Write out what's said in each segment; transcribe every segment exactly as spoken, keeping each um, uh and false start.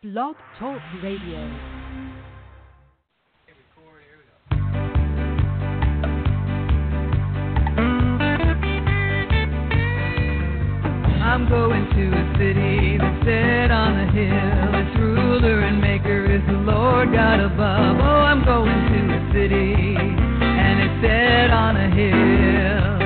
Blog Talk Radio. I'm going to a city that's set on a hill. Its ruler and maker is the Lord God above. Oh, I'm going to a city and it's set on a hill.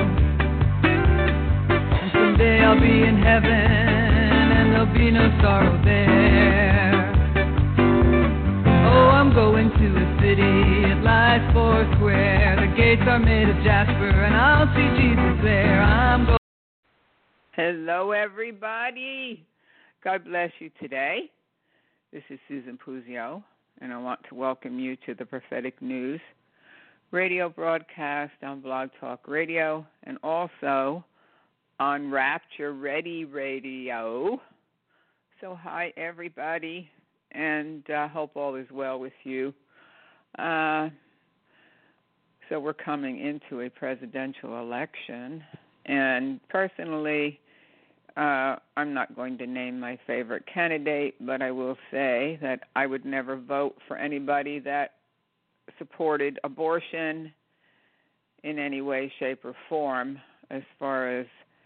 And someday I'll be in heaven and there'll be no sorrow there. Oh, I'm going to a city, it lies four square. The gates are made of jasper and I'll see Jesus there. I'm going. Hello, everybody. God bless you today. This is Susan Puzio, and I want to welcome you to the Prophetic News radio broadcast on Blog Talk Radio and also on Rapture Ready Radio. So hi, everybody, and I uh, hope all is well with you. Uh, so we're coming into a presidential election, and personally, Uh, I'm not going to name my favorite candidate, but I will say that I would never vote for anybody that supported abortion in any way, shape, or form as far as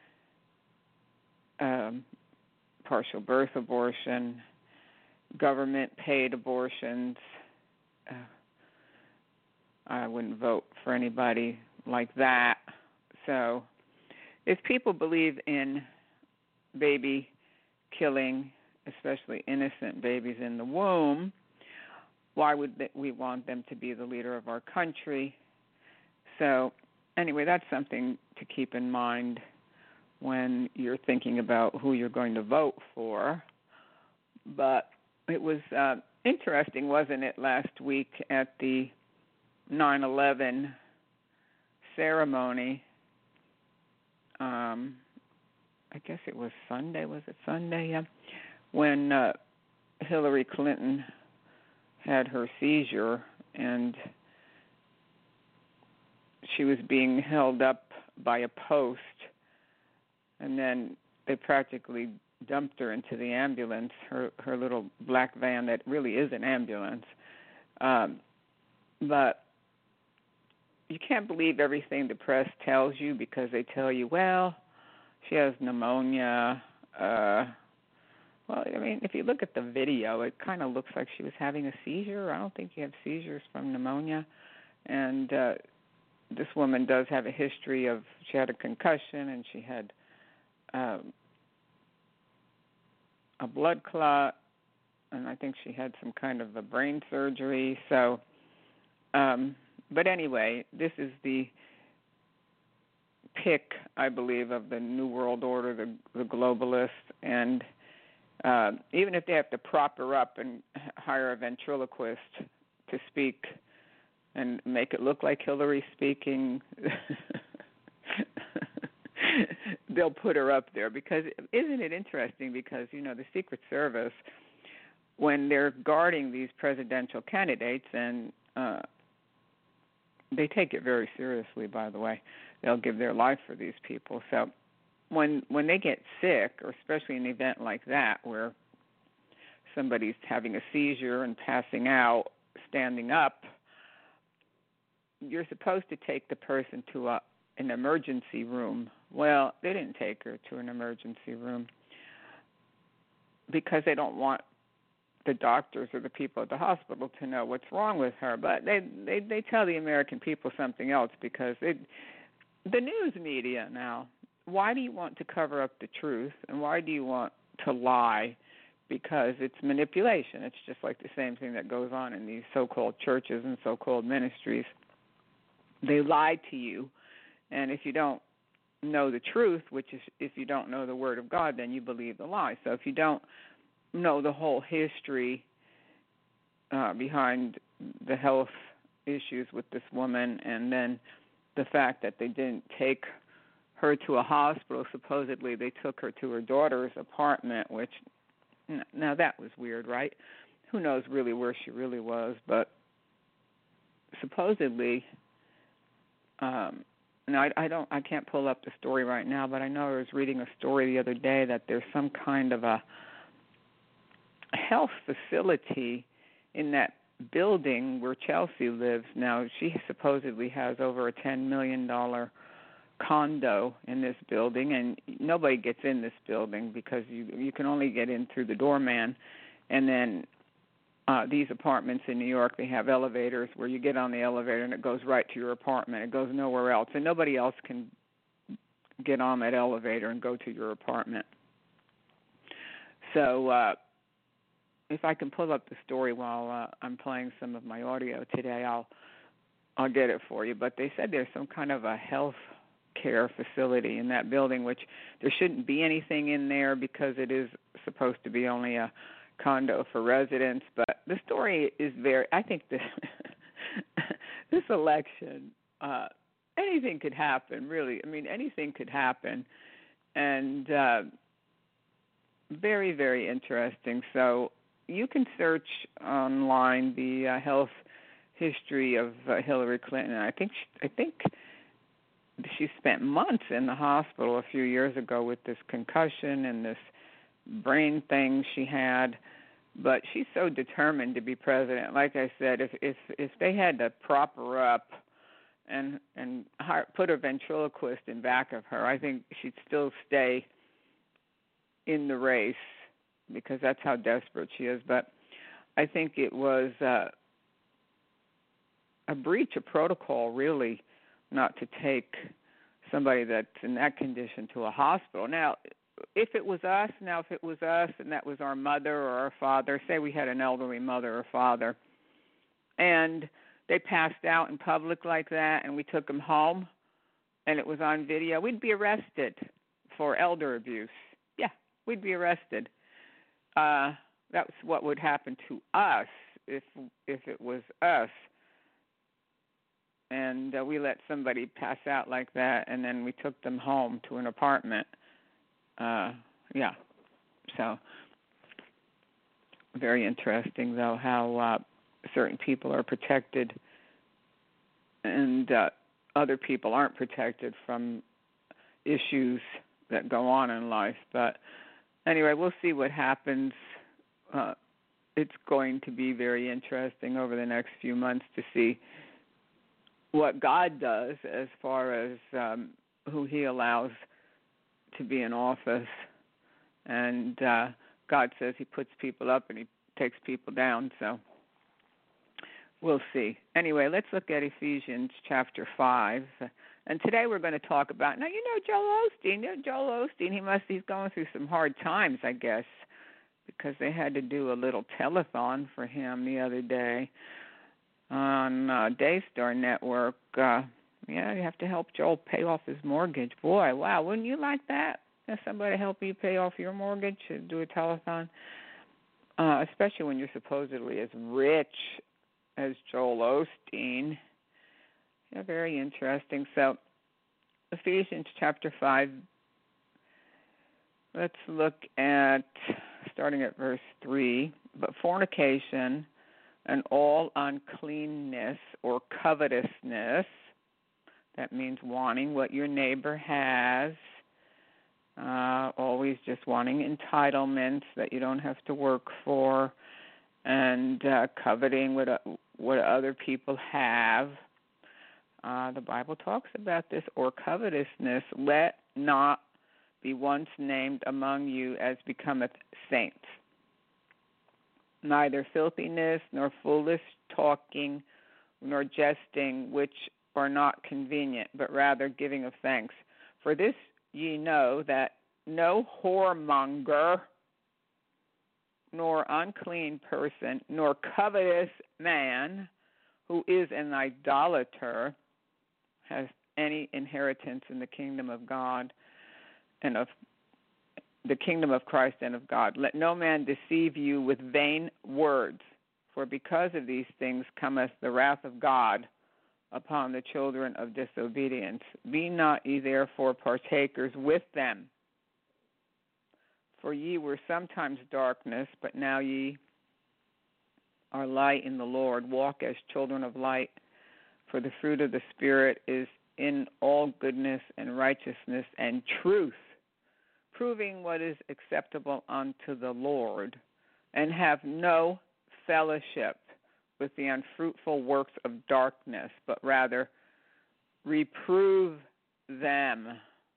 um, partial birth abortion, government-paid abortions. Uh, I wouldn't vote for anybody like that. So if people believe in baby killing, especially innocent babies in the womb, why would we want them to be the leader of our country? So anyway, that's something to keep in mind when you're thinking about who you're going to vote for. But it was uh, interesting, wasn't it, last week at the nine eleven ceremony. Um, I guess it was Sunday. Was it Sunday? Yeah. When uh, Hillary Clinton had her seizure and she was being held up by a post, and then they practically dumped her into the ambulance, her her little black van that really is an ambulance. Um, but you can't believe everything the press tells you, because they tell you, well, she has pneumonia. Uh, well, I mean, if you look at the video, it kind of looks like she was having a seizure. I don't think you have seizures from pneumonia. And uh, this woman does have a history of, she had a concussion and she had um, a blood clot, and I think she had some kind of a brain surgery. So, um, but anyway, this is the pick, I believe, of the New World Order, the, the globalists, and uh, even if they have to prop her up and hire a ventriloquist to speak and make it look like Hillary speaking, they'll put her up there. Because isn't it interesting? Because, you know, the Secret Service, when they're guarding these presidential candidates, and uh, they take it very seriously, by the way. They'll give their life for these people. So when when they get sick, or especially an event like that where somebody's having a seizure and passing out, standing up, you're supposed to take the person to a, an emergency room. Well, they didn't take her to an emergency room because they don't want the doctors or the people at the hospital to know what's wrong with her. But they they, they tell the American people something else, because it, the news media now, why do you want to cover up the truth, and why do you want to lie? Because it's manipulation. It's just like the same thing that goes on in these so-called churches and so-called ministries. They lie to you, and if you don't know the truth, which is if you don't know the Word of God, then you believe the lie. So if you don't know the whole history uh, behind the health issues with this woman, and then the fact that they didn't take her to a hospital, supposedly they took her to her daughter's apartment, which, now that was weird, right? Who knows really where she really was, but supposedly, um, now I, I don't, I can't pull up the story right now, but I know I was reading a story the other day that there's some kind of a health facility in that building where Chelsea lives now. She supposedly has over a ten million dollars condo in this building, and nobody gets in this building because you you can only get in through the doorman. And then uh, these apartments in New York, they have elevators where you get on the elevator and it goes right to your apartment. It goes nowhere else, and nobody else can get on that elevator and go to your apartment. So uh, if I can pull up the story while uh, I'm playing some of my audio today, I'll I'll get it for you. But they said there's some kind of a health care facility in that building, which there shouldn't be anything in there because it is supposed to be only a condo for residents. But the story is very, I think this, this election, uh, anything could happen, really. I mean, anything could happen. And uh, very, very interesting. So you can search online the uh, health history of uh, Hillary Clinton. I think she, I think she spent months in the hospital a few years ago with this concussion and this brain thing she had. But she's so determined to be president. Like I said, if if if they had to prop her up and and put a ventriloquist in back of her, I think she'd still stay in the race because that's how desperate she is. But I think it was uh, a breach of protocol, really, not to take somebody that's in that condition to a hospital. Now, if it was us, now if it was us and that was our mother or our father, say we had an elderly mother or father, and they passed out in public like that and we took them home and it was on video, we'd be arrested for elder abuse. Yeah, we'd be arrested. Uh, that's what would happen to us if if it was us. And uh, we let somebody pass out like that, and then we took them home to an apartment. Uh, yeah. So very interesting, though, how uh, certain people are protected and uh, other people aren't protected from issues that go on in life. But anyway, we'll see what happens. Uh, it's going to be very interesting over the next few months to see what God does as far as um, who he allows to be in office. And uh, God says he puts people up and he takes people down, so we'll see. Anyway, let's look at Ephesians chapter five. And today we're going to talk about, now, you know, Joel Osteen. You know, Joel Osteen, he must, he's going through some hard times, I guess, because they had to do a little telethon for him the other day on uh, Daystar Network. Uh, yeah, you have to help Joel pay off his mortgage. Boy, wow, wouldn't you like that? Have somebody help you pay off your mortgage and do a telethon? Uh, especially when you're supposedly as rich as Joel Osteen. Yeah, very interesting. So, Ephesians chapter five, let's look at, starting at verse three, but fornication and all uncleanness or covetousness, that means wanting what your neighbor has, uh, always just wanting entitlements that you don't have to work for, and uh, coveting what, uh, what other people have. Uh, the Bible talks about this, or covetousness. Let not be once named among you as becometh saints. Neither filthiness, nor foolish talking, nor jesting, which are not convenient, but rather giving of thanks. For this ye know, that no whoremonger, nor unclean person, nor covetous man, who is an idolater, has any inheritance in the kingdom of God and of the kingdom of Christ and of God. Let no man deceive you with vain words, for because of these things cometh the wrath of God upon the children of disobedience. Be not ye therefore partakers with them. For ye were sometimes darkness, but now ye are light in the Lord. Walk as children of light, for the fruit of the Spirit is in all goodness and righteousness and truth, proving what is acceptable unto the Lord, and have no fellowship with the unfruitful works of darkness, but rather reprove them.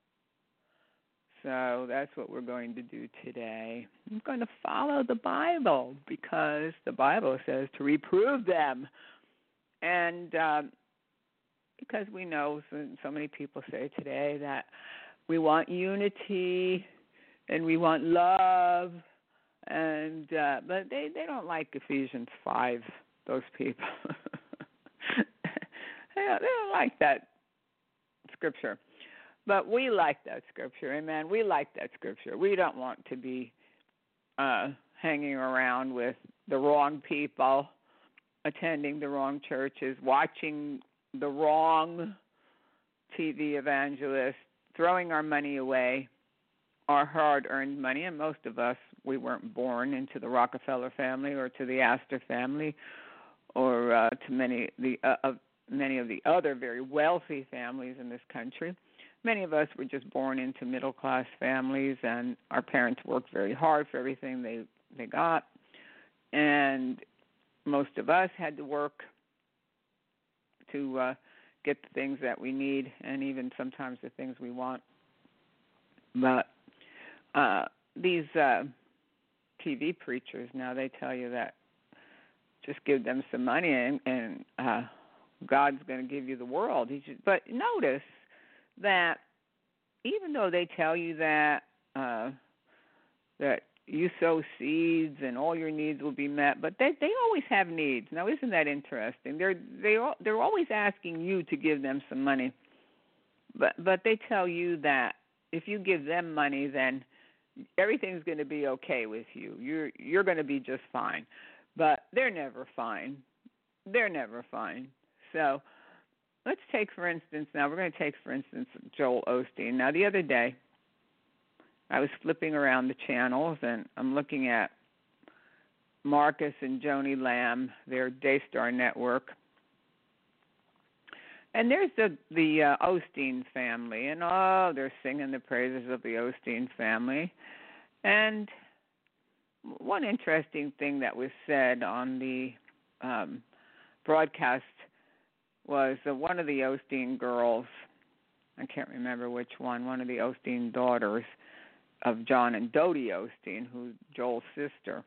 So that's what we're going to do today. I'm going to follow the Bible because the Bible says to reprove them. And um, because we know so, so many people say today that we want unity and we want love, and uh, but they, they don't like Ephesians five, those people. they, don't, they don't like that scripture. But we like that scripture, amen. We like that scripture. We don't want to be uh, hanging around with the wrong people, attending the wrong churches, watching the wrong T V evangelists, throwing our money away, our hard-earned money. And most of us, we weren't born into the Rockefeller family or to the Astor family or uh, to many the uh, of many of the other very wealthy families in this country. Many of us were just born into middle-class families, and our parents worked very hard for everything they, they got. And most of us had to work to uh, get the things that we need and even sometimes the things we want. But uh, these uh, T V preachers now, they tell you that just give them some money and, and uh, God's going to give you the world. He should, but notice that even though they tell you that uh, that you sow seeds and all your needs will be met, but they they always have needs. Now, isn't that interesting? They're they they're always asking you to give them some money, but but they tell you that if you give them money, then everything's going to be okay with you. You're you're going to be just fine, but they're never fine. They're never fine. So. Let's take, for instance, now we're going to take, for instance, Joel Osteen. Now, the other day, I was flipping around the channels, and I'm looking at Marcus and Joni Lamb, their Daystar Network. And there's the, the uh, Osteen family, and oh, they're singing the praises of the Osteen family. And one interesting thing that was said on the um, broadcast was uh, one of the Osteen girls, I can't remember which one, one of the Osteen daughters of John and Dodie Osteen, who's Joel's sister.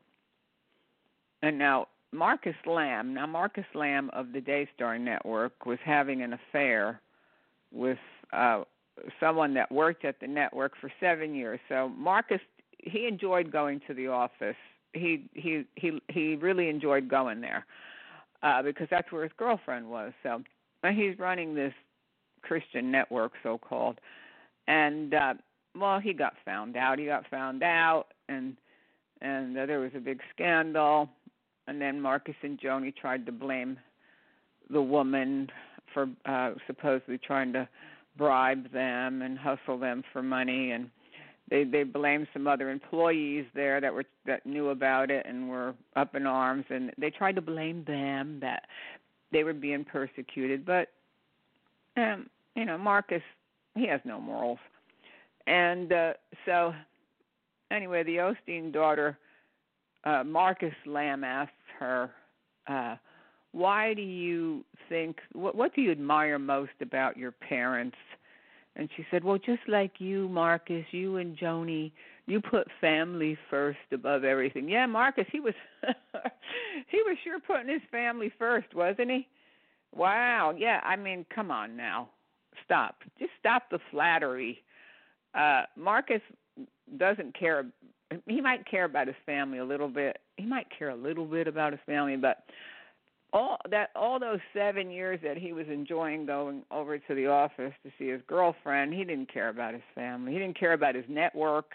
And now Marcus Lamb, now Marcus Lamb of the Daystar Network was having an affair with uh, someone that worked at the network for seven years. So Marcus, he enjoyed going to the office. He he he he really enjoyed going there. Uh, because that's where his girlfriend was. So uh, he's running this Christian network, so-called. And, uh, well, he got found out. He got found out, and and uh, there was a big scandal. And then Marcus and Joni tried to blame the woman for uh, supposedly trying to bribe them and hustle them for money. And They they blamed some other employees there that were that knew about it and were up in arms, and they tried to blame them that they were being persecuted. But um, you know, Marcus, he has no morals, and uh, so anyway, the Osteen daughter, uh, Marcus Lamb, asks her, uh, "Why do you think? What, what do you admire most about your parents?" And she said, well, just like you, Marcus, you and Joni, you put family first above everything. Yeah, Marcus, he was he was sure putting his family first, wasn't he? Wow. Yeah, I mean, come on now. Stop. Just stop the flattery. Uh, Marcus doesn't care. He might care about his family a little bit. He might care a little bit about his family, but all that all those seven years that he was enjoying going over to the office to see his girlfriend, he didn't care about his family. He didn't care about his network.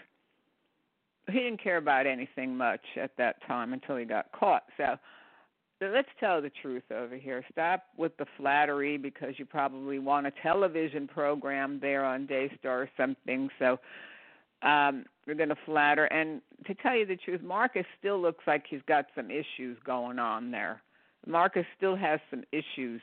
He didn't care about anything much at that time until he got caught. So, so let's tell the truth over here. Stop with the flattery because you probably want a television program there on Daystar or something. So um, we're going to flatter. And to tell you the truth, Marcus still looks like he's got some issues going on there. Marcus still has some issues.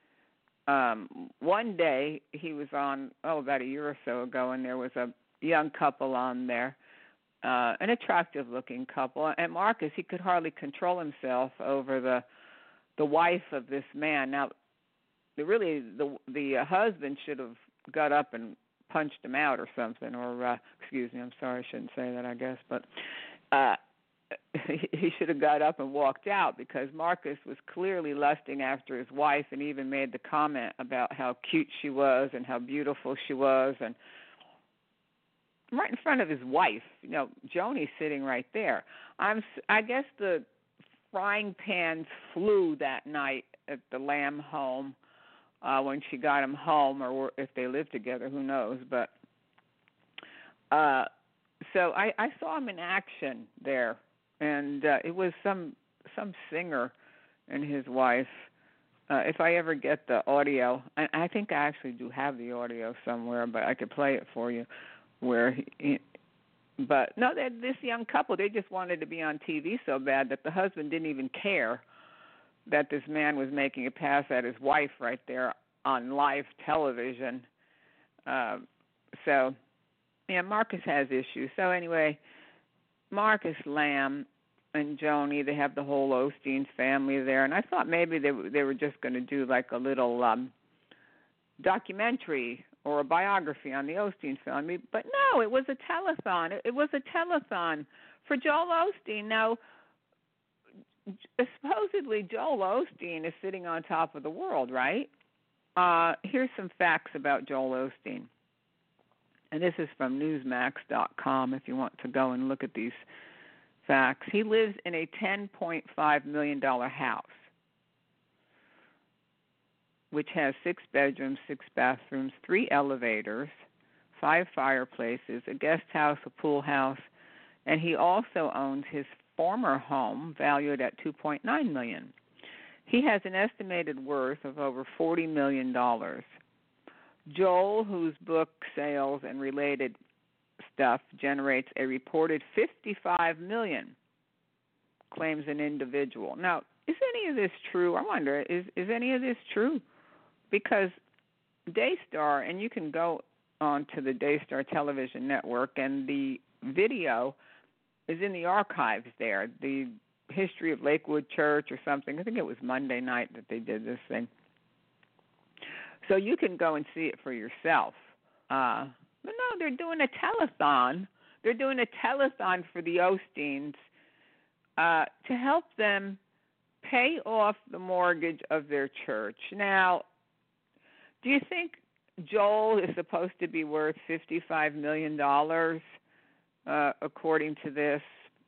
Um, one day he was on, oh, about a year or so ago, and there was a young couple on there, uh, an attractive-looking couple. And Marcus, he could hardly control himself over the the wife of this man. Now, the, really, the the uh, husband should have got up and punched him out or something. Or uh, excuse me, I'm sorry, I shouldn't say that, I guess, but. Uh, he should have got up and walked out, because Marcus was clearly lusting after his wife, and even made the comment about how cute she was and how beautiful she was, and right in front of his wife. You know, Joni's sitting right there. I'm, I guess the frying pans flew that night at the Lamb home uh, when she got him home, or if they lived together, who knows. But uh, so I, I saw him in action there. And uh, it was some some singer and his wife. Uh, if I ever get the audio, and I think I actually do have the audio somewhere, but I could play it for you. Where, he, but no, this young couple, they just wanted to be on T V so bad that the husband didn't even care that this man was making a pass at his wife right there on live television. Uh, so, yeah, Marcus has issues. So anyway. Marcus Lamb and Joni, they have the whole Osteen family there, and I thought maybe they they were just going to do like a little um, documentary or a biography on the Osteen family, but no, it was a telethon. It, it was a telethon for Joel Osteen. Now, supposedly Joel Osteen is sitting on top of the world, right? Uh, here's some facts about Joel Osteen. And this is from Newsmax dot com if you want to go and look at these facts. He lives in a ten point five million dollars house, which has six bedrooms, six bathrooms, three elevators, five fireplaces, a guest house, a pool house, and he also owns his former home, valued at two point nine million dollars. He has an estimated worth of over forty million dollars. Joel, whose book sales and related stuff generates a reported fifty-five million dollars, claims an individual. Now, is any of this true? I wonder, is is any of this true? Because Daystar, and you can go on to the Daystar television network, and the video is in the archives there, the history of Lakewood Church or something. I think it was Monday night that they did this thing. So you can go and see it for yourself. Uh, but no, they're doing a telethon. They're doing a telethon for the Osteens uh, to help them pay off the mortgage of their church. Now, do you think Joel is supposed to be worth fifty-five million dollars, uh, according to this?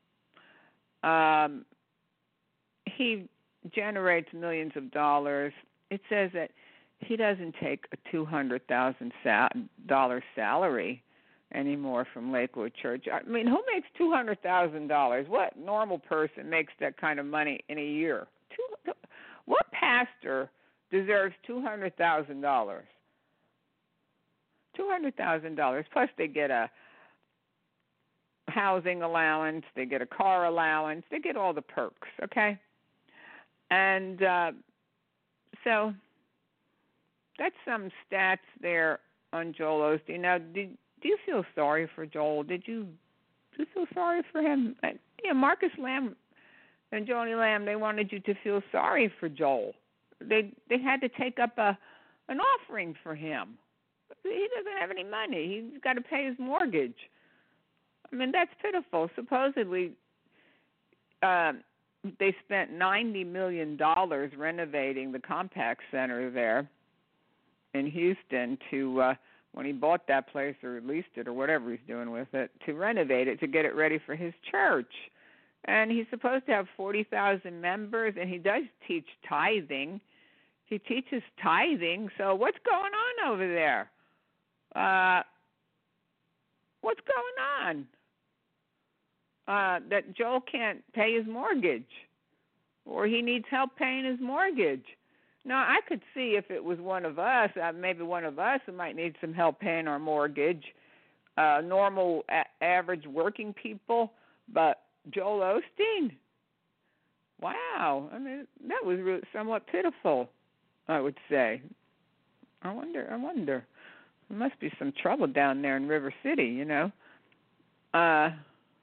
Um, he generates millions of dollars. It says that he doesn't take a two hundred thousand dollars salary anymore from Lakewood Church. I mean, who makes two hundred thousand dollars? What normal person makes that kind of money in a year? Two, what pastor deserves two hundred thousand dollars? two hundred thousand dollars, plus they get a housing allowance, they get a car allowance, they get all the perks, okay? And uh, so that's some stats there on Joel Osteen. Now, did, do you feel sorry for Joel? Did you do you feel sorry for him? Uh, yeah, Marcus Lamb and Joni Lamb, they wanted you to feel sorry for Joel. They they had to take up a an offering for him. He doesn't have any money. He's got to pay his mortgage. I mean, that's pitiful. Supposedly, uh, they spent ninety million dollars renovating the Compaq Center there in Houston to, uh, when he bought that place or leased it or whatever he's doing with it, to renovate it, to get it ready for his church. And he's supposed to have forty thousand members, and he does teach tithing. He teaches tithing. So what's going on over there? Uh, what's going on? Uh, that Joel can't pay his mortgage, or he needs help paying his mortgage. Now, I could see if it was one of us, uh, maybe one of us who might need some help paying our mortgage, uh, normal, a- average working people, but Joel Osteen, wow, I mean, that was really somewhat pitiful, I would say. I wonder, I wonder. There must be some trouble down there in River City, you know. Uh,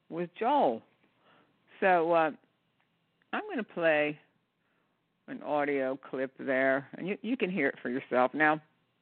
with Joel. So uh, I'm going to play an audio clip there, and you, you can hear it for yourself. Now,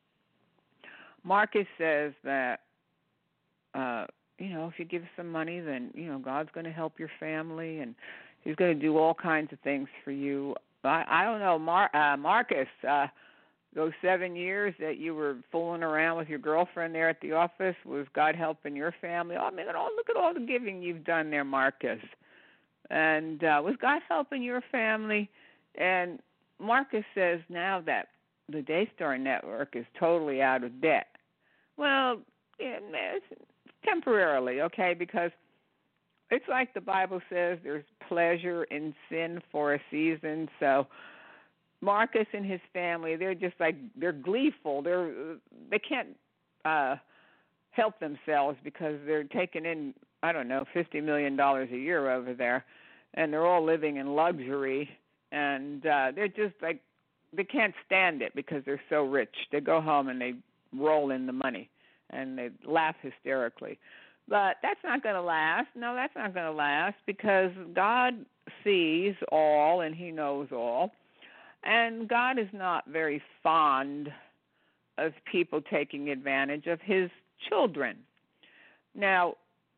Marcus says that, uh, you know, if you give some money, then, you know, God's going to help your family, and he's going to do all kinds of things for you. I, I don't know, Mar- uh, Marcus, uh, those seven years that you were fooling around with your girlfriend there at the office, was God helping your family? Oh, I mean, look at all the giving you've done there, Marcus. And uh, was God helping your family? And Marcus says now that the Daystar Network is totally out of debt. Well, it's temporarily, okay, because it's like the Bible says, there's pleasure in sin for a season. So Marcus and his family, they're just like, they're gleeful. They're, they can't uh, help themselves because they're taking in, I don't know, fifty million dollars a year over there, and they're all living in luxury, and uh, they're just like, they can't stand it because they're so rich. They go home and they roll in the money, and they laugh hysterically. But that's not going to last. No, that's not going to last because God sees all and he knows all. And God is not very fond of people taking advantage of his children. Now,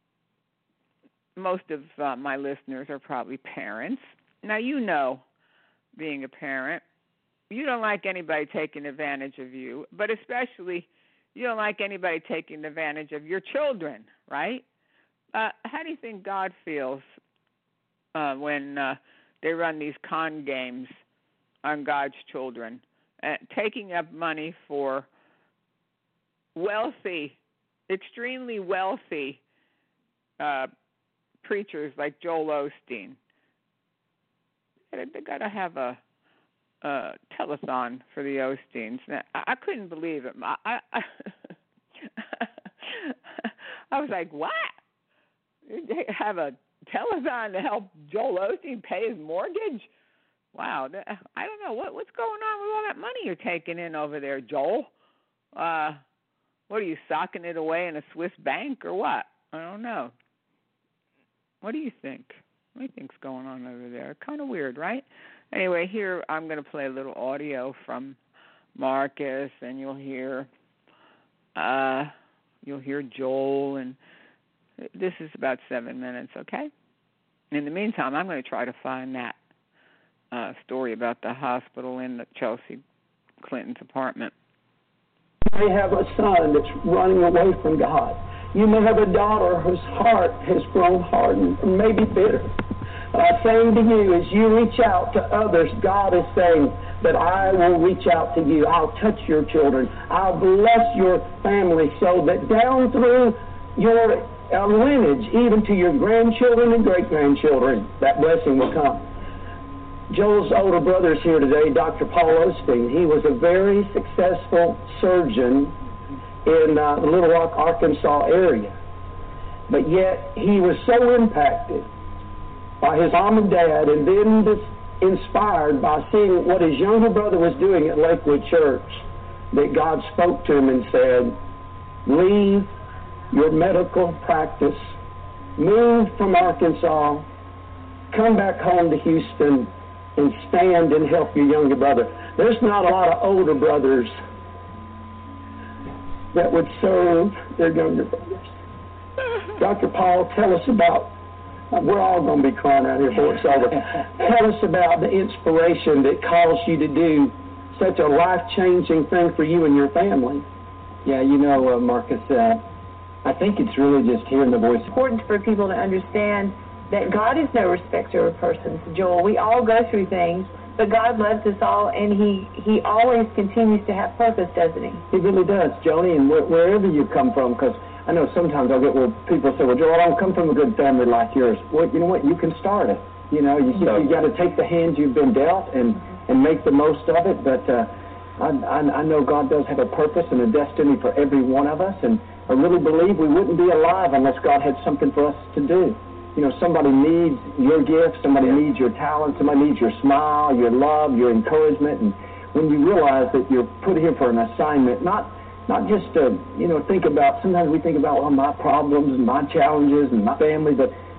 most of uh, my listeners are probably parents. Now, you know, being a parent, you don't like anybody taking advantage of you, but especially you don't like anybody taking advantage of your children, right? Uh, how do you think God feels uh, when uh, they run these con games on God's children, uh, taking up money for wealthy, extremely wealthy uh, preachers like Joel Osteen? They got to have a Uh, telethon for the Osteens. Now, I, I couldn't believe it. I, I, I was like, what? They have a telethon to help Joel Osteen pay his mortgage? Wow. That, I don't know. What, what's going on with all that money you're taking in over there, Joel? Uh, what, are you socking it away in a Swiss bank or what? I don't know. What do you think? What do you think's going on over there? Kind of weird, right? Anyway, here I'm going to play a little audio from Marcus, and you'll hear uh, you'll hear Joel, and this is about seven minutes, okay? In the meantime, I'm going to try to find that uh, story about the hospital in the Chelsea Clinton's apartment. You may have a son that's running away from God. You may have a daughter whose heart has grown hardened, or maybe bitter. I'm saying to you, as you reach out to others, God is saying that I will reach out to you. I'll touch your children. I'll bless your family so that down through your uh, lineage, even to your grandchildren and great-grandchildren, that blessing will come. Joel's older brother is here today, Doctor Paul Osteen. He was a very successful surgeon in uh, the Little Rock, Arkansas area. But yet he was so impacted by his mom and dad, and then inspired by seeing what his younger brother was doing at Lakewood Church, that God spoke to him and said, leave your medical practice, move from Arkansas, come back home to Houston, and stand and help your younger brother. There's not a lot of older brothers that would serve their younger brothers. Doctor Paul, tell us about, we're all going to be crying out here before it's over. Tell us about the inspiration that caused you to do such a life-changing thing for you and your family. Yeah, you know, uh, Marcus, uh, I think it's really just hearing the voice. It's important for people to understand that God is no respecter of persons, Joel. We all go through things, but God loves us all, and He, he always continues to have purpose, doesn't He? He really does, Joni, and wh- wherever you come from, because I know sometimes I'll get where people say, well, Joel, I don't come from a good family like yours. Well, you know what? You can start it. You know, you, you, you got to take the hands you've been dealt and, and make the most of it. But uh, I, I, I know God does have a purpose and a destiny for every one of us. And I really believe we wouldn't be alive unless God had something for us to do. You know, somebody needs your gift. Somebody yeah. needs your talent. Somebody needs your smile, your love, your encouragement. And when you realize that you're put here for an assignment, not Not just to, you know, think about, sometimes we think about well, my problems and my challenges and my family, but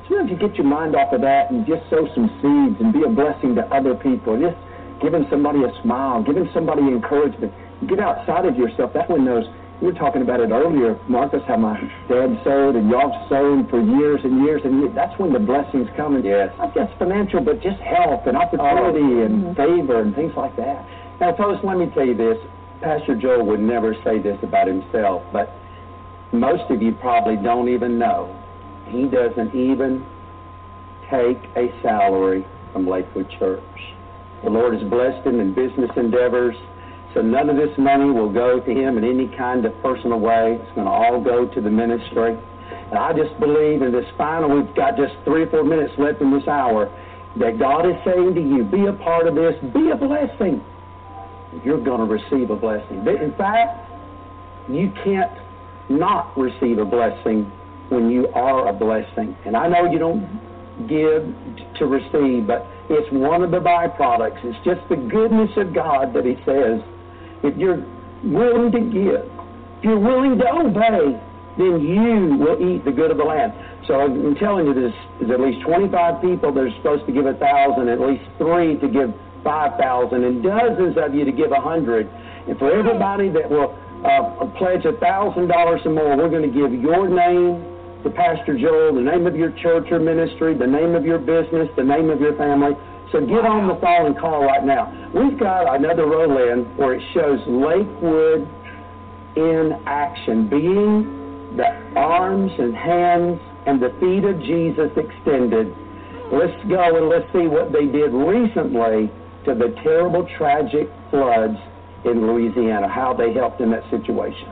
sometimes you get your mind off of that and just sow some seeds and be a blessing to other people. Just giving somebody a smile, giving somebody encouragement. Get outside of yourself. That's when those, we were talking about it earlier, Marcus, how my dad sowed and y'all sowed for years and years, and that's when the blessings come. And yes. not just financial, but just health and opportunity oh. and mm-hmm. favor and things like that. Now, folks, let me tell you this. Pastor Joel would never say this about himself, but most of you probably don't even know. He doesn't even take a salary from Lakewood Church. The Lord has blessed him in business endeavors. So none of this money will go to him in any kind of personal way. It's going to all go to the ministry. And I just believe in this final, we've got just three or four minutes left in this hour, that God is saying to you, be a part of this, be a blessing. You're going to receive a blessing. In fact, you can't not receive a blessing when you are a blessing. And I know you don't give to receive, but it's one of the byproducts. It's just the goodness of God that he says, if you're willing to give, if you're willing to obey, then you will eat the good of the land. So I'm telling you, there's, there's at least twenty-five people that are supposed to give a thousand, at least three to give five thousand, and dozens of you to give a hundred. And for everybody that will uh, pledge a thousand dollars or more, we're going to give your name to Pastor Joel, the name of your church or ministry, the name of your business, the name of your family. So get on the phone and call right now. We've got another roll-in where it shows Lakewood in action, being the arms and hands and the feet of Jesus extended. Let's go and let's see what they did recently to the terrible, tragic floods in Louisiana, how they helped in that situation.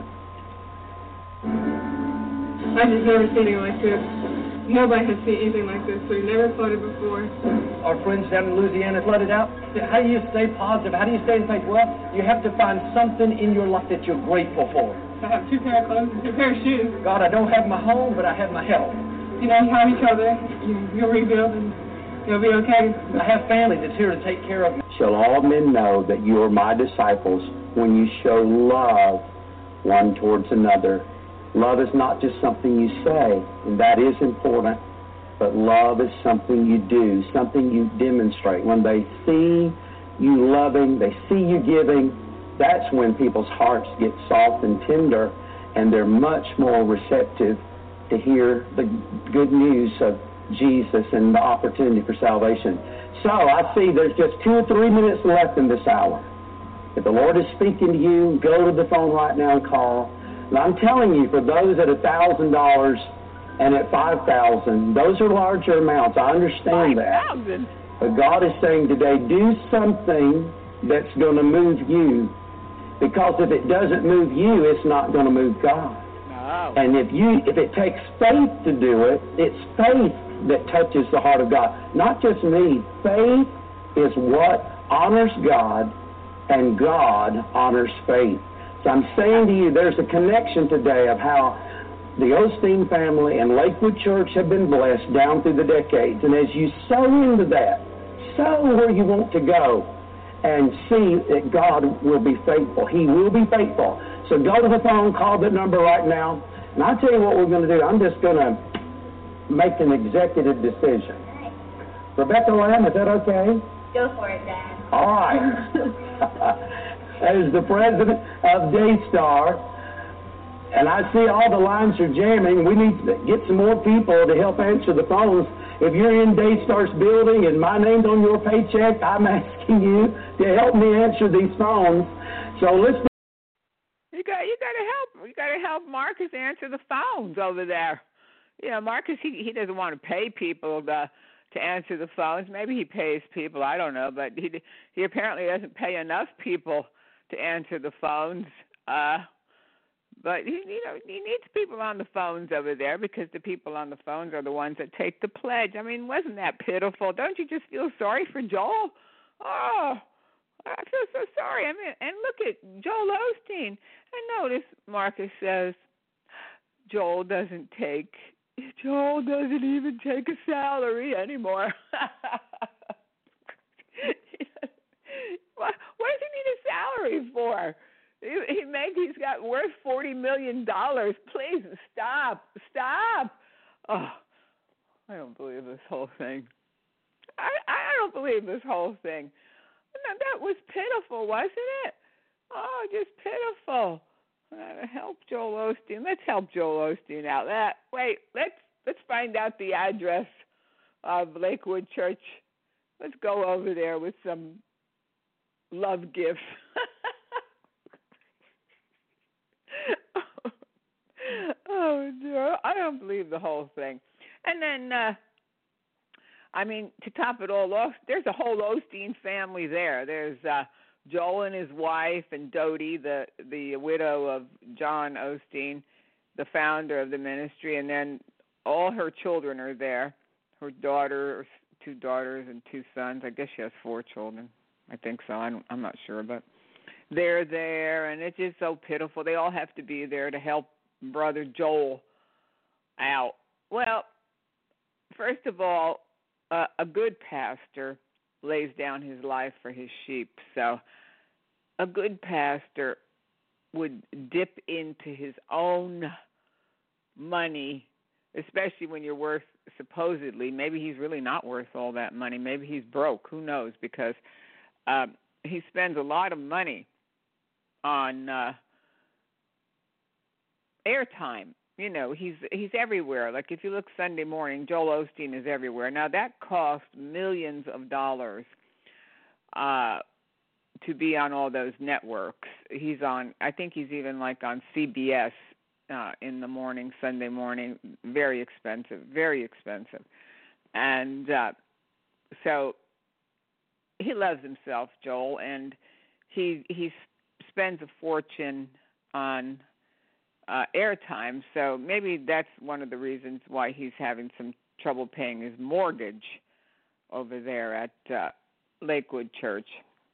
I just never seen anything like this. Nobody has seen anything like this. We've never flooded before. Our friends down in Louisiana flooded out. How do you stay positive? How do you stay in faith? Well, you have to find something in your life that you're grateful for. I have two pair of clothes and two pair of shoes. God, I don't have my home, but I have my health. You know, you have each other. You, you'll rebuild and you'll be okay. I have family that's here to take care of me. Shall all men know that you are my disciples when you show love one towards another. Love is not just something you say, and that is important, but love is something you do, something you demonstrate. When they see you loving, they see you giving, that's when people's hearts get soft and tender, and they're much more receptive to hear the good news of Jesus and the opportunity for salvation. So I see there's just two or three minutes left in this hour. If the Lord is speaking to you, go to the phone right now and call. And I'm telling you, for those at one thousand dollars and at five thousand dollars, those are larger amounts. I understand that. But God is saying today, do something that's going to move you. Because if it doesn't move you, it's not going to move God. No. And if you, if it takes faith to do it, it's faith that touches the heart of God. Not just me. Faith is what honors God, and God honors faith. So I'm saying to you, there's a connection today of how the Osteen family and Lakewood Church have been blessed down through the decades. And as you sow into that, sow where you want to go and see that God will be faithful. He will be faithful. So go to the phone, call that number right now. And I'll tell you what we're going to do. I'm just going to make an executive decision. Rebecca Lamb, is that okay? Go for it, Dad. All right. As the president of Daystar, and I see all the lines are jamming. We need to get some more people to help answer the phones. If you're in Daystar's building and my name's on your paycheck, I'm asking you to help me answer these phones. So let's. You got you got to help. You got to help Marcus answer the phones over there. You know, Marcus he he doesn't want to pay people to to answer the phones. Maybe he pays people. I don't know, but he he apparently doesn't pay enough people to answer the phones, uh, but he, you know, he needs people on the phones over there because the people on the phones are the ones that take the pledge. I mean, wasn't that pitiful? Don't you just feel sorry for Joel? Oh, I feel so sorry. I mean, and look at Joel Osteen. And notice Marcus says Joel doesn't take. Joel doesn't even take a salary anymore. What, what does he need a salary for? He, he make, he's got worth forty million dollars. Please stop. Stop. Oh, I don't believe this whole thing. I I don't believe this whole thing. No, that was pitiful, wasn't it? Oh, just pitiful. Uh, help Joel Osteen. Let's help Joel Osteen out. That wait, let's let's find out the address of Lakewood Church. Let's go over there with some love gifts. Oh dear, I don't believe the whole thing. And then, uh, I mean, to top it all off, there's a whole Osteen family there. There's uh, Joel and his wife, and Dodie, the the widow of John Osteen, the founder of the ministry, and then all her children are there. Her daughter, two daughters, and two sons. I guess she has four children. I think so. I don't, I'm not sure, but they're there, and it's just so pitiful. They all have to be there to help Brother Joel out. Well, first of all, uh, a good pastor lays down his life for his sheep. So a good pastor would dip into his own money, especially when you're worth, supposedly, maybe he's really not worth all that money. Maybe he's broke. Who knows? Because um, he spends a lot of money on uh, airtime. You know, he's he's everywhere. Like if you look Sunday morning, Joel Osteen is everywhere. Now that costs millions of dollars uh, to be on all those networks. He's on, I think he's even like on C B S uh, in the morning, Sunday morning. Very expensive, very expensive. And uh, so he loves himself, Joel, and he he spends a fortune on Uh, airtime, so maybe that's one of the reasons why he's having some trouble paying his mortgage over there at uh, Lakewood Church.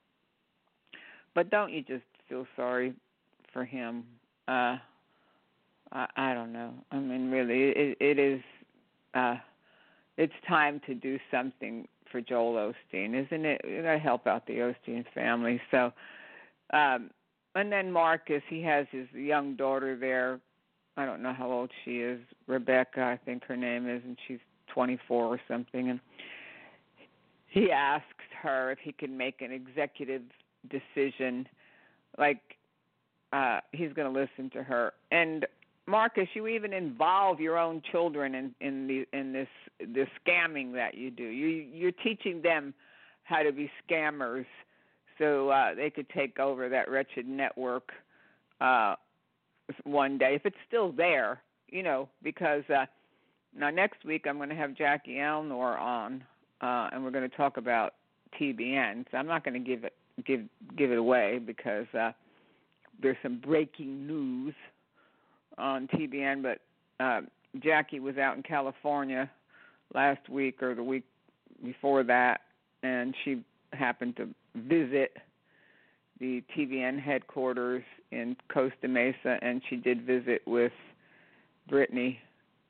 But don't you just feel sorry for him? Uh, I, I don't know. I mean, really, it, it is. Uh, it's time to do something for Joel Osteen, isn't it? You got to help out the Osteen family. So. Um, And then Marcus, he has his young daughter there. I don't know how old she is. Rebecca, I think her name is, and she's twenty-four or something. And he asks her if he can make an executive decision, like uh, he's going to listen to her. And Marcus, you even involve your own children in in the in this this scamming that you do. You you're teaching them how to be scammers, so uh, they could take over that wretched network uh, one day, if it's still there, you know, because uh, now next week I'm going to have Jackie Elnor on, uh, and we're going to talk about T B N. So I'm not going to give it give give it away because uh, there's some breaking news on T B N, but uh, Jackie was out in California last week or the week before that, and she happened to visit the T V N headquarters in Costa Mesa, and she did visit with Brittany,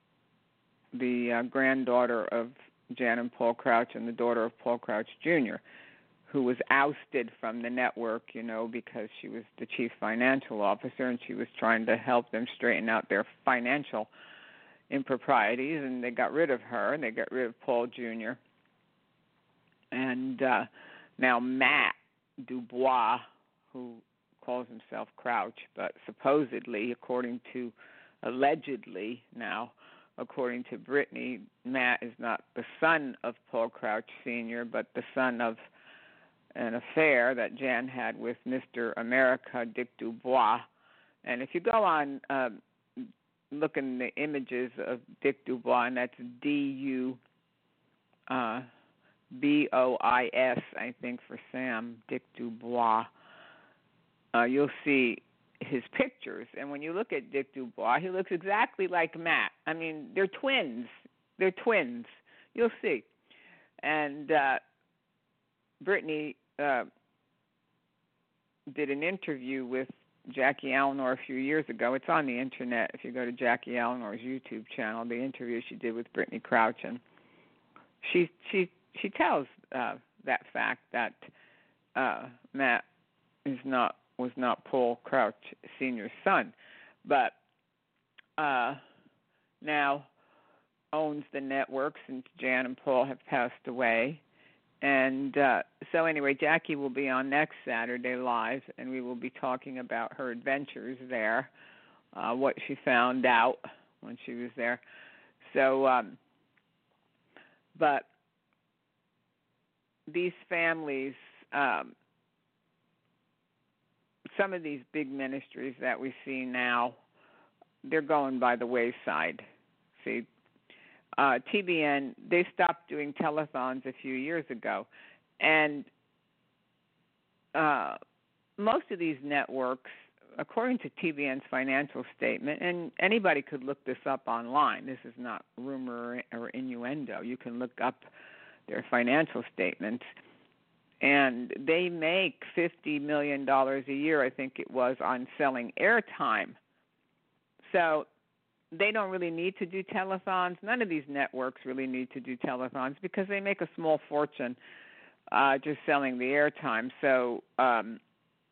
the uh, granddaughter of Jan and Paul Crouch and the daughter of Paul Crouch Junior, who was ousted from the network, you know, because she was the chief financial officer and she was trying to help them straighten out their financial improprieties, and they got rid of her, and they got rid of Paul Junior And uh, now Matt Dubois, who calls himself Crouch, but supposedly, according to, allegedly now, according to Brittany, Matt is not the son of Paul Crouch Senior, but the son of an affair that Jan had with Mister America, Dick Dubois. And if you go on, uh, look in the images of Dick Dubois, and that's D U uh, B O I S, I think, for Sam, Dick Dubois, uh, you'll see his pictures. And when you look at Dick Dubois, he looks exactly like Matt. I mean, they're twins. They're twins. You'll see. And uh, Brittany uh, did an interview with Jackie Elnor a few years ago. It's on the internet if you go to Jackie Elnor's YouTube channel, the interview she did with Brittany Crouch. And she she she tells uh, that fact that uh, Matt is not was not Paul Crouch Senior's son. But uh, now owns the network since Jan and Paul have passed away. And uh, so anyway, Jackie will be on next Saturday live, and we will be talking about her adventures there, uh, what she found out when she was there. So, um, but these families, um, some of these big ministries that we see now, they're going by the wayside. See, uh, T B N, they stopped doing telethons a few years ago. And uh, most of these networks, according to T B N's financial statement, and anybody could look this up online. This is not rumor or innuendo. You can look up their financial statements. And they make fifty million dollars a year, I think it was, on selling airtime. So they don't really need to do telethons. None of these networks really need to do telethons because they make a small fortune uh, just selling the airtime. So um,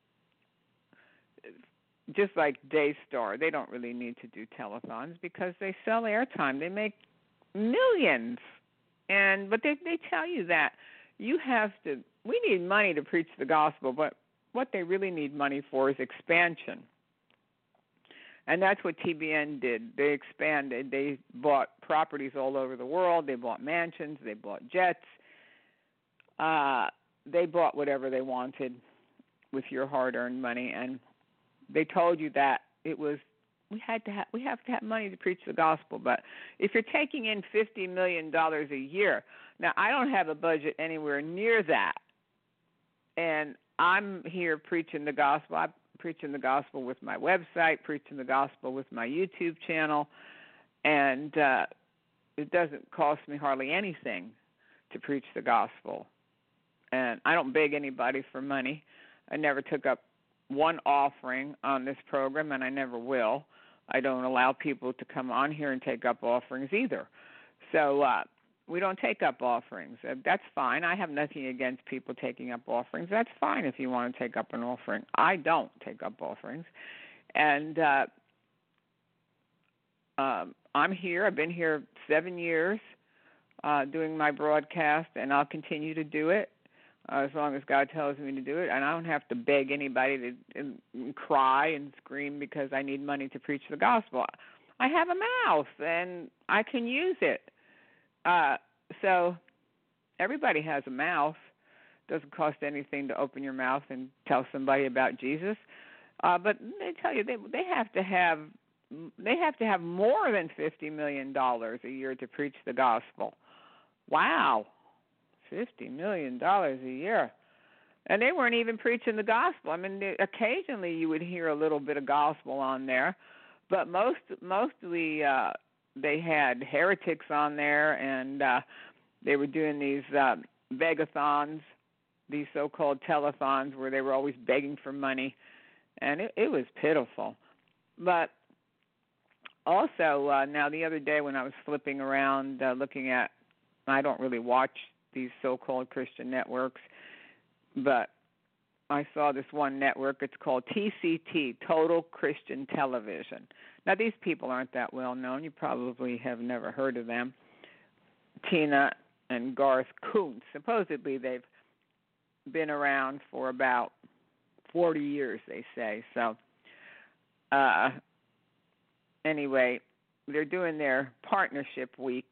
just like Daystar, they don't really need to do telethons because they sell airtime. They make millions. And but they they tell you that you have to, we need money to preach the gospel, but what they really need money for is expansion. And that's what T B N did. They expanded. They bought properties all over the world. They bought mansions. They bought jets. Uh, they bought whatever they wanted with your hard-earned money. And they told you that it was, we had to have, we have to have money to preach the gospel. But if you're taking in fifty million dollars a year, now I don't have a budget anywhere near that. And I'm here preaching the gospel. I'm preaching the gospel with my website, preaching the gospel with my YouTube channel, and uh, it doesn't cost me hardly anything to preach the gospel. And I don't beg anybody for money. I never took up one offering on this program, and I never will. I don't allow people to come on here and take up offerings either. So uh, we don't take up offerings. Uh, that's fine. I have nothing against people taking up offerings. That's fine if you want to take up an offering. I don't take up offerings. And uh, um, I'm here. I've been here seven years uh, doing my broadcast, and I'll continue to do it uh, as long as God tells me to do it. And I don't have to beg anybody to and, and cry and scream because I need money to preach the gospel. I have a mouth, and I can use it. Uh, so everybody has a mouth. Doesn't cost anything to open your mouth and tell somebody about Jesus. Uh, but they tell you they they have to have they have to have more than fifty million dollars a year to preach the gospel. Wow, fifty million dollars a year, and they weren't even preaching the gospel. I mean, they, occasionally you would hear a little bit of gospel on there, but most mostly. Uh, They had heretics on there, and uh, they were doing these uh, begathons, these so-called telethons, where they were always begging for money, and it, it was pitiful. But also, uh, now the other day when I was flipping around uh, looking at, I don't really watch these so-called Christian networks, but I saw this one network. It's called T C T, Total Christian Television. Now, these people aren't that well known. You probably have never heard of them. Tina and Garth Kuntz. Supposedly, they've been around for about forty years, they say. So, uh, anyway, they're doing their partnership week.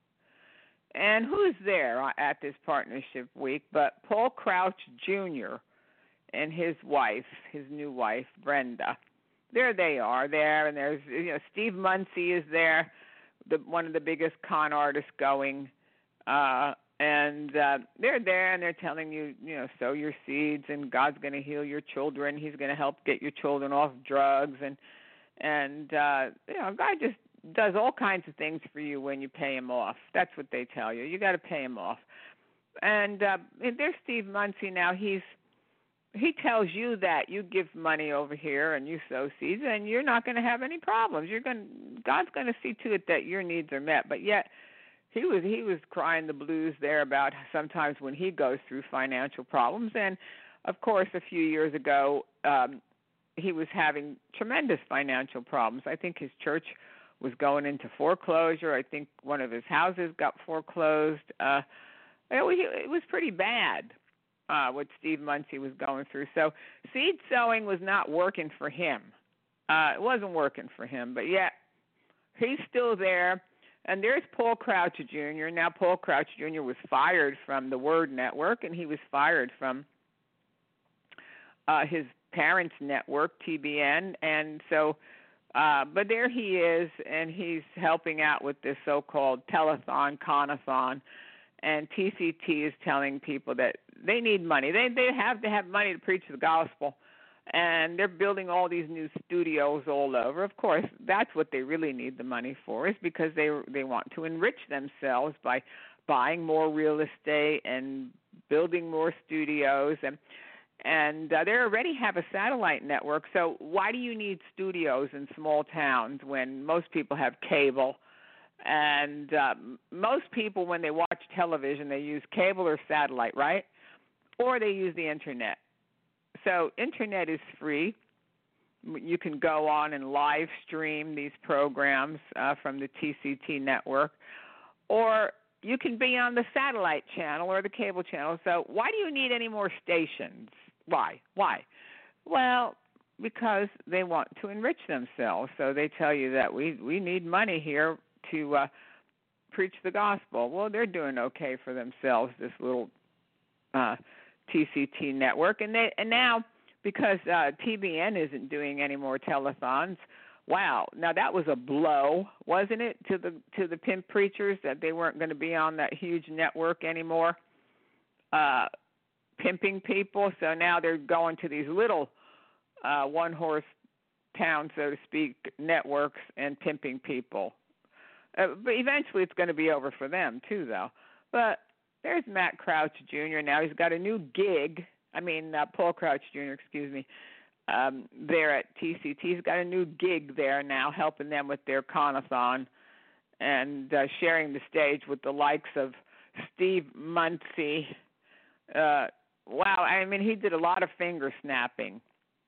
And who's there at this partnership week but Paul Crouch Junior and his wife, his new wife, Brenda. There they are there, and there's, you know, Steve Muncie is there, the one of the biggest con artists going, uh, and uh, they're there, and they're telling you, you know, sow your seeds, and God's going to heal your children. He's going to help get your children off drugs, and and uh, you know, God just does all kinds of things for you when you pay him off. That's what they tell you. You got to pay him off. And uh, there's Steve Muncie now. He's He tells you that you give money over here and you sow seeds, and you're not going to have any problems. You're going, God's going to see to it that your needs are met. But yet, he was he was crying the blues there about sometimes when he goes through financial problems. And of course, a few years ago, um, he was having tremendous financial problems. I think his church was going into foreclosure. I think one of his houses got foreclosed. Uh, it, was, it was pretty bad, uh, what Steve Muncie was going through. So seed sowing was not working for him. Uh, it wasn't working for him, but yet he's still there. And there's Paul Crouch Junior Now, Paul Crouch Junior was fired from the Word Network, and he was fired from uh, his parents' network, T B N. And so, uh, but there he is, and he's helping out with this so-called telethon, conathon. And T C T is telling people that they need money. They they have to have money to preach the gospel. And they're building all these new studios all over. Of course, that's what they really need the money for, is because they they want to enrich themselves by buying more real estate and building more studios. And and uh, they already have a satellite network. So why do you need studios in small towns when most people have cable? And uh, most people, when they watch television, they use cable or satellite, right? Or they use the internet. So internet is free. You can go on and live stream these programs uh, from the T C T network, or you can be on the satellite channel or the cable channel. So why do you need any more stations? Why? Why? Well, because they want to enrich themselves. So they tell you that we, we need money here to uh, preach the gospel. Well, they're doing okay for themselves, this little uh T C T network, and they and now because uh, T B N isn't doing any more telethons. Wow, now that was a blow, wasn't it, to the to the pimp preachers that they weren't going to be on that huge network anymore, uh, pimping people. So now they're going to these little uh, one-horse towns, so to speak, networks and pimping people. Uh, but eventually, it's going to be over for them too, though. But there's Matt Crouch Junior Now he's got a new gig. I mean, uh, Paul Crouch Junior, excuse me, um, there at T C T. He's got a new gig there now, helping them with their conathon and uh, sharing the stage with the likes of Steve Muncie. Uh, wow, I mean, he did a lot of finger snapping.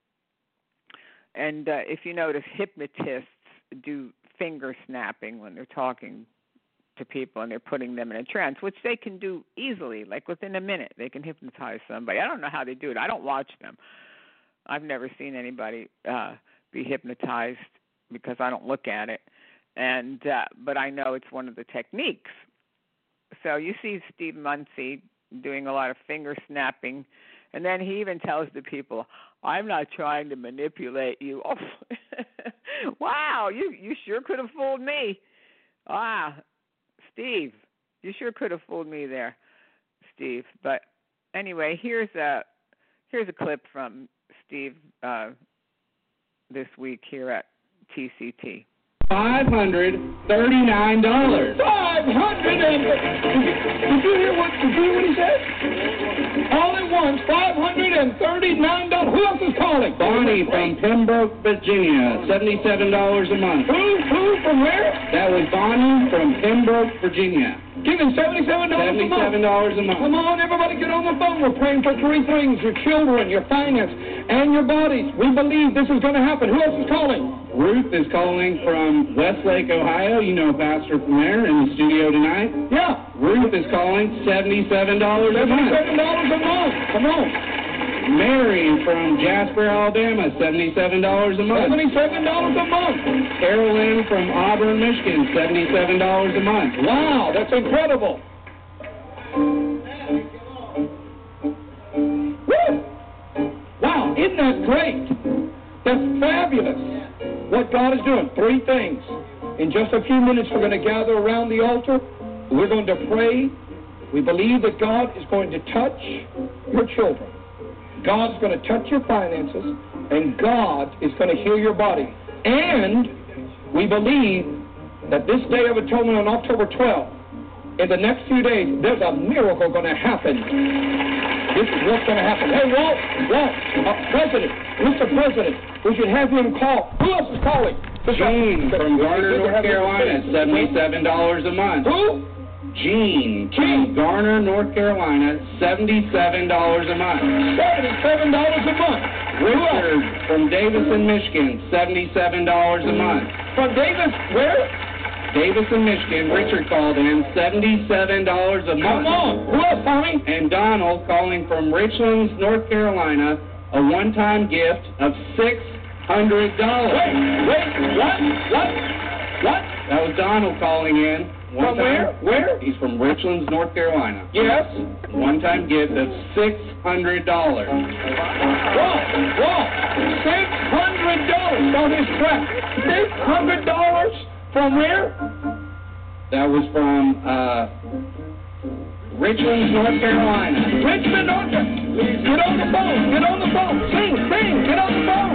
And uh, if you notice, hypnotists do finger snapping when they're talking to people and they're putting them in a trance, which they can do easily, like within a minute. They can hypnotize somebody. I don't know how they do it. I don't watch them. I've never seen anybody uh, be hypnotized because I don't look at it. And uh, but I know it's one of the techniques. So you see Steve Muncie doing a lot of finger snapping, and then he even tells the people, "I'm not trying to manipulate you." Oh, wow, you you sure could have fooled me. Ah. Steve, you sure could have fooled me there, Steve. But anyway, here's a here's a clip from Steve uh, this week here at T C T. Five hundred thirty-nine dollars. Five hundred and did you hear what? Did you hear what he said? All at once, five hundred and thirty-nine dollars. Who else is calling? Bonnie from Pembroke, Virginia, seventy-seven dollars a month. Who? Who? From where? That was Bonnie from Pembroke, Virginia. Giving seventy-seven dollars a month. Seventy-seven dollars a month. Come on, everybody, get on the phone. We're praying for three things: your children, your finance, and your bodies. We believe this is going to happen. Who else is calling? Ruth is calling from Westlake, Ohio. You know a pastor from there in the studio tonight. Yeah. Ruth is calling seventy-seven dollars a month. seventy-seven dollars a month. Come on. Mary from Jasper, Alabama, seventy-seven dollars a month. seventy-seven dollars a month. Carolyn from Auburn, Michigan, seventy-seven dollars a month. Wow, that's incredible. Woo! Wow, isn't that great? That's fabulous. What God is doing. Three things. In just a few minutes, we're going to gather around the altar. We're going to pray. We believe that God is going to touch your children. God's going to touch your finances, and God is going to heal your body. And we believe that this Day of Atonement on October twelfth, in the next few days, there's a miracle going to happen. This is what's going to happen. Hey, Walt, Walt, uh, President, Mister President, we should have him call. Who else is calling? Gene from Garner, North Carolina, seventy-seven dollars a month. Who? Gene from Garner, North Carolina, seventy-seven dollars a month. seventy-seven dollars a month. Richard from Davison, Michigan, seventy-seven dollars a month. from Davis, where? Davison, Michigan. Richard called in, seventy-seven dollars a month. Come on. Who else, Tommy? And Donald calling from Richlands, North Carolina, a one-time gift of six hundred dollars. Wait, wait, what? What? What? That was Donald calling in. One From where? time. Where? He's from Richlands, North Carolina. Yes. One-time gift of six hundred dollars. Whoa, whoa, six hundred dollars on his track. Six hundred dollars from where? That was from uh, Richlands, North Carolina. Richmond, North Carolina. Get on the phone. Get on the phone. Sing, sing. Get on the phone.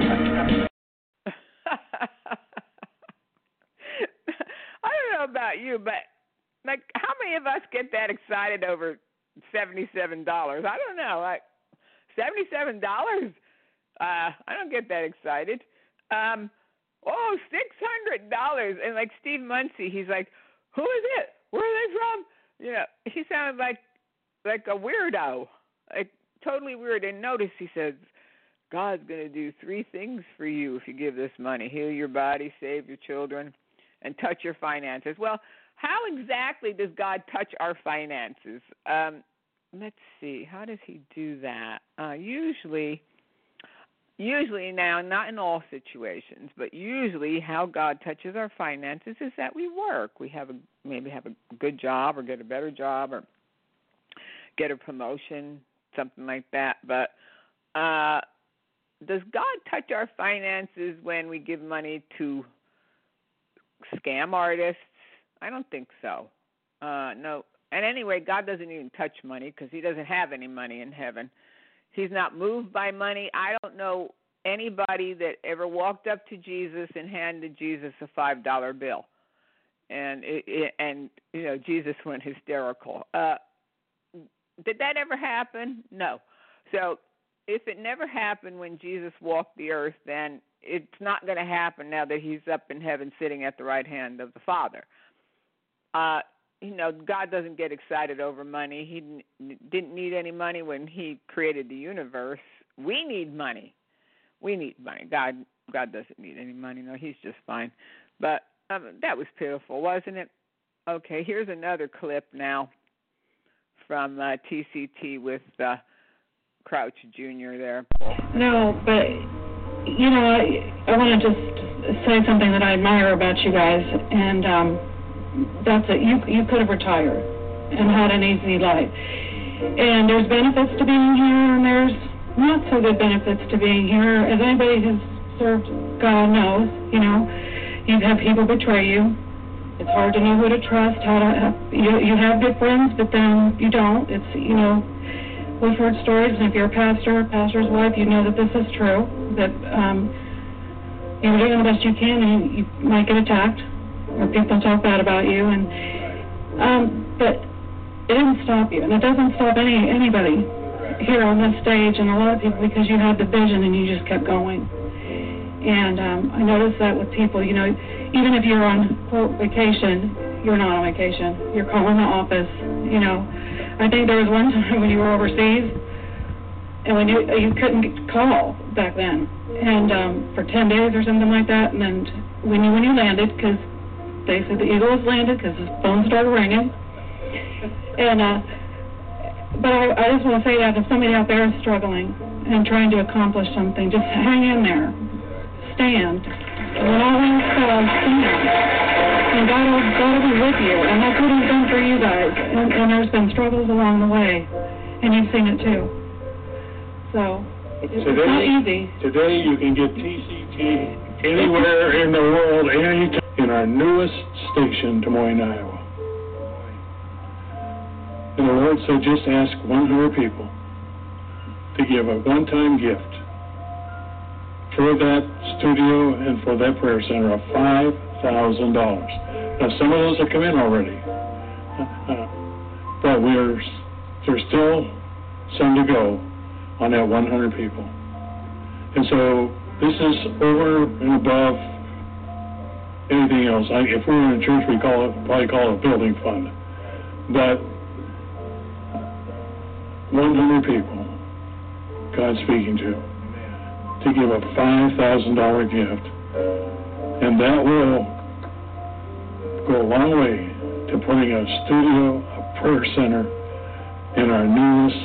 I don't know about you, but like, how many of us get that excited over seventy-seven dollars? I don't know. Like, seventy-seven dollars? Uh, I don't get that excited. Um, oh, six hundred dollars. And like Steve Muncie, he's like, who is it? Where are they from? You know, he sounded like like a weirdo, like totally weird. And notice he says, God's going to do three things for you if you give this money: heal your body, save your children, and touch your finances. Well, how exactly does God touch our finances? Um, let's see. How does he do that? Uh, usually, usually now, not in all situations, but usually how God touches our finances is that we work. We have a, maybe have a good job or get a better job or get a promotion, something like that. But uh, does God touch our finances when we give money to scam artists? I don't think so. Uh, no. And anyway, God doesn't even touch money because he doesn't have any money in heaven. He's not moved by money. I don't know anybody that ever walked up to Jesus and handed Jesus a five dollar bill. And, it, it, and you know, Jesus went hysterical. Uh, did that ever happen? No. So if it never happened when Jesus walked the earth, then it's not going to happen now that he's up in heaven sitting at the right hand of the Father. Uh, you know, God doesn't get excited over money. He n- didn't need any money when he created the universe. We need money. We need money. God God doesn't need any money. No, he's just fine. But um, that was pitiful, wasn't it? Okay, here's another clip now from uh, T C T with uh, Crouch Junior there. No, but, you know, I, I want to just say something that I admire about you guys, and um, that's it. You, you could have retired and had an easy life. And there's benefits to being here, and there's not so good benefits to being here. As anybody who's served God knows, you know, you have people betray you. It's hard to know who to trust, how to, how, you, you have good friends, but then you don't. It's, you know, we've heard stories, and if you're a pastor, a pastor's wife, you know that this is true, that um, you're doing the best you can, and you might get attacked, or people talk bad about you, and um, but it didn't stop you, and it doesn't stop any anybody here on this stage, and a lot of people, because you had the vision and you just kept going. And um, I noticed that with people, you know, even if you're on, quote, vacation, you're not on vacation. You're calling the office, you know. I think there was one time when you were overseas, and when you you couldn't call back then, and um, for ten days or something like that, and then when you when you landed, because they said the eagle was landed because the phone started ringing, and uh, but I, I just want to say that if somebody out there is struggling and trying to accomplish something, just hang in there. Stand. When all else fails, stand. And God will, God will be with you. And that's what he's done for you guys. And, and there's been struggles along the way. And you've seen it too. So, it's today, not easy. Today you can get T C T anywhere in the world, anytime, in our newest station, Des Moines, Iowa. And the Lord said, just ask one hundred people to give a one-time gift for that studio and for that prayer center of five thousand dollars. Now, some of those have come in already, uh, but we're there's still some to go on that one hundred people. And so this is over and above anything else. I, if we were in church, we call it probably call it a building fund, but one hundred people God's speaking to. To give a five thousand dollars gift. And that will go a long way to putting a studio, a prayer center, in our newest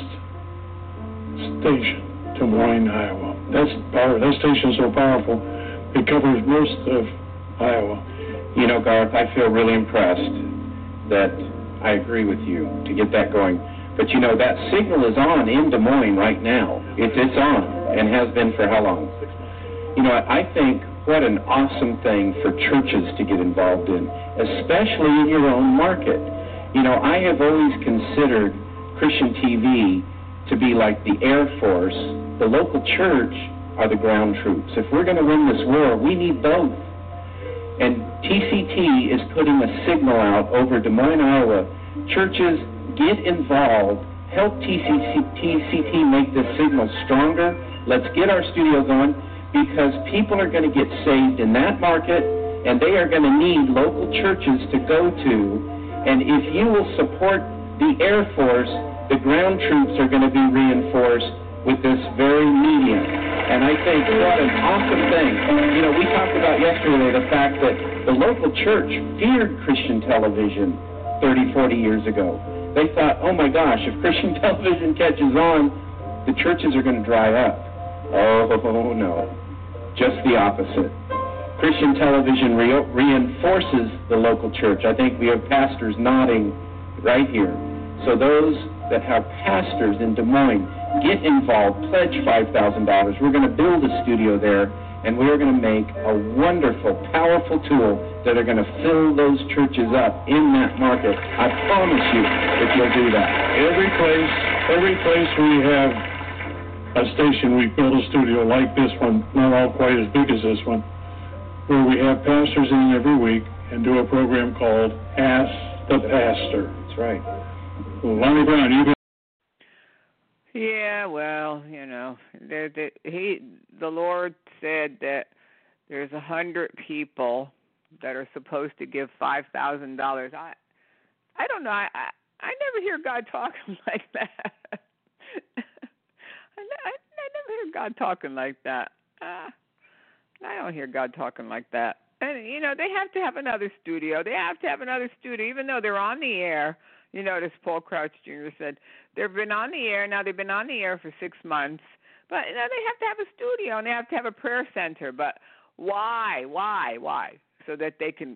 station, Des Moines, Iowa. That's power. That station's so powerful, it covers most of Iowa. You know, Garth, I feel really impressed that I agree with you to get that going. But you know, that signal is on in Des Moines right now. It's, it's on and has been for how long? You know, I think what an awesome thing for churches to get involved in, especially in your own market. You know, I have always considered Christian T V to be like the Air Force. The local church are the ground troops. If we're going to win this war, we need both. And T C T is putting a signal out over Des Moines, Iowa. Churches, get involved. Help T C T make this signal stronger. Let's get our studio going, because people are going to get saved in that market, and they are going to need local churches to go to. And if you will support the Air Force, the ground troops are going to be reinforced with this very medium. And I think what an awesome thing. You know, we talked about yesterday the fact that the local church feared Christian television thirty, forty years ago. They thought, oh my gosh, if Christian television catches on, the churches are going to dry up. Oh, no. Just the opposite. Christian television re- reinforces the local church. I think we have pastors nodding right here. So those that have pastors in Des Moines, get involved, pledge five thousand dollars. We're going to build a studio there, and we are going to make a wonderful, powerful tool that are going to fill those churches up in that market. I promise you if you'll do that. Every place, every place we have a station, we build a studio like this one, not all quite as big as this one, where we have pastors in every week and do a program called Ask the Pastor. That's right. Lonnie Brown, you. Yeah, well, you know, the, the, he, the Lord said that there's a hundred people that are supposed to give five thousand dollars. I, I don't know. I, I, I never hear God talking like that. I, I, I never hear God talking like that. Uh, I don't hear God talking like that. And you know, they have to have another studio. They have to have another studio, even though they're on the air. You notice Paul Crouch Junior said they've been on the air now. They've been on the air for six months, but you know they have to have a studio and they have to have a prayer center. But why, why, why? So that they can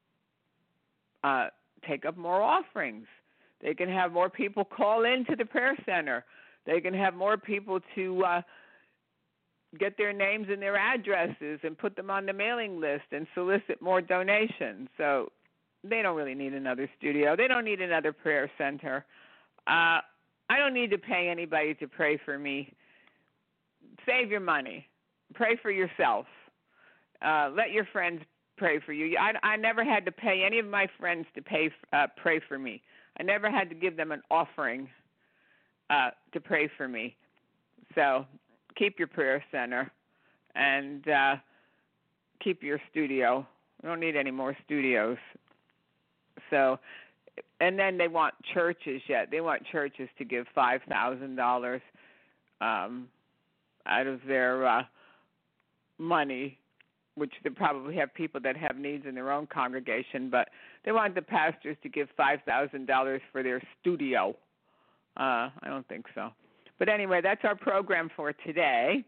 uh, take up more offerings. They can have more people call into the prayer center. They can have more people to uh, get their names and their addresses and put them on the mailing list and solicit more donations. So they don't really need another studio. They don't need another prayer center. Uh, I don't need to pay anybody to pray for me. Save your money. Pray for yourself. Uh, let your friends pray for you. I, I never had to pay any of my friends to pay uh, pray for me. I never had to give them an offering uh, to pray for me. So keep your prayer center and uh, keep your studio. We don't need any more studios. So, and then they want churches yet. They want churches to give five thousand dollars um, out of their uh, money, which they probably have people that have needs in their own congregation, but they want the pastors to give five thousand dollars for their studio. Uh, I don't think so. But anyway, that's our program for today.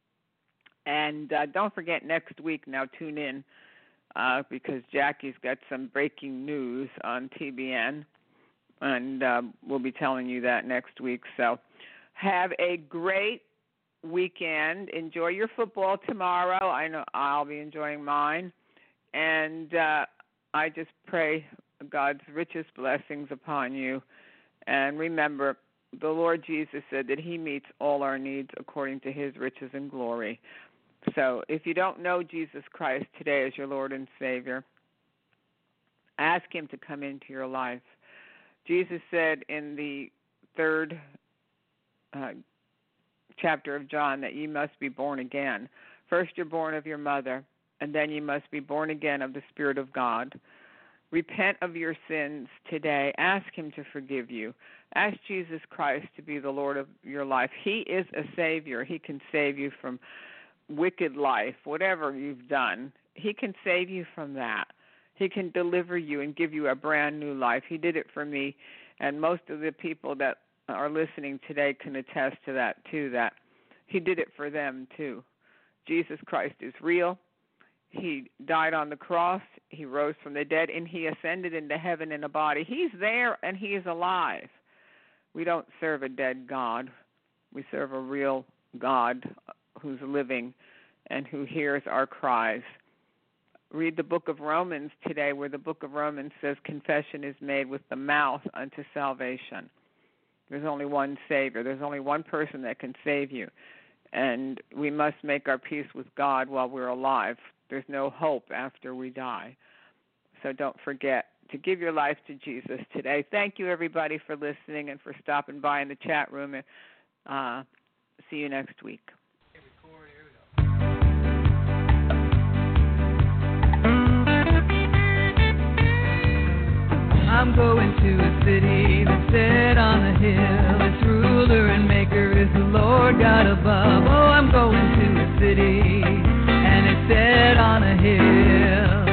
And uh, don't forget next week, now tune in, Uh, because Jackie's got some breaking news on T B N, and uh, we'll be telling you that next week. So have a great weekend. Enjoy your football tomorrow. I know I'll be enjoying mine. And uh, I just pray God's richest blessings upon you. And remember, the Lord Jesus said that he meets all our needs according to his riches and glory. So if you don't know Jesus Christ today as your Lord and Savior, ask him to come into your life. Jesus said in the third uh, chapter of John that you must be born again. First you're born of your mother, and then you must be born again of the Spirit of God. Repent of your sins today. Ask him to forgive you. Ask Jesus Christ to be the Lord of your life. He is a Savior. He can save you from wicked life, whatever you've done. He can save you from that. He can deliver you and give you a brand new life. He did it for me, and most of the people that are listening today can attest to that too, that he did it for them too. Jesus Christ is real. He died on the cross. He rose from the dead, and he ascended into heaven in a body. He's there, and he is alive. We don't serve a dead God. We serve a real God who's living and who hears our cries. Read the book of Romans today, where the book of Romans says confession is made with the mouth unto salvation. There's only one Savior. There's only one person that can save you. And we must make our peace with God while we're alive. There's no hope after we die. So don't forget to give your life to Jesus today. Thank you, everybody, for listening and for stopping by in the chat room. Uh, see you next week. I'm going to a city that's set on a hill. Its ruler and maker is the Lord God above. Oh, I'm going to a city, and it's set on a hill.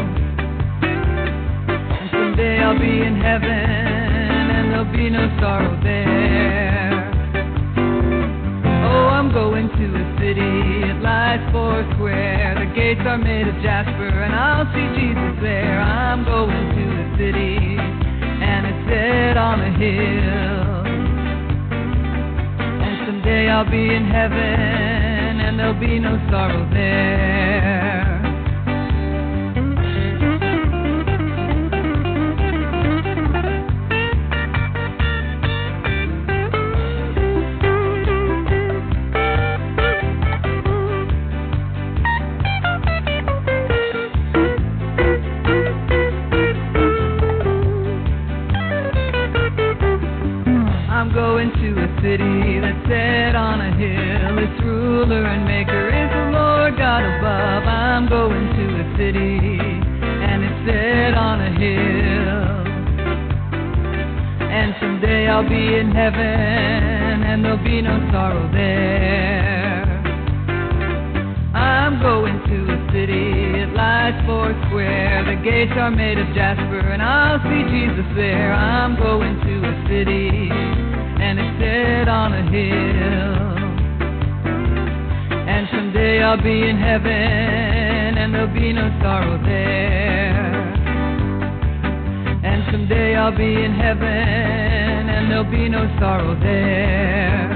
And someday I'll be in heaven, and there'll be no sorrow there. Oh, I'm going to a city, it lies four square. The gates are made of jasper, and I'll see Jesus there. I'm going to a city, and it's set on a hill. And someday I'll be in heaven, and there'll be no sorrow there. I'm going to a city that's set on a hill. Its ruler and maker is the Lord God above. I'm going to a city, and it's set on a hill. And someday I'll be in heaven, and there'll be no sorrow there. I'm going to a city, it lies four square. The gates are made of jasper, and I'll see Jesus there. I'm going to a city, and it's set on a hill. And someday I'll be in heaven, and there'll be no sorrow there. And someday I'll be in heaven, and there'll be no sorrow there.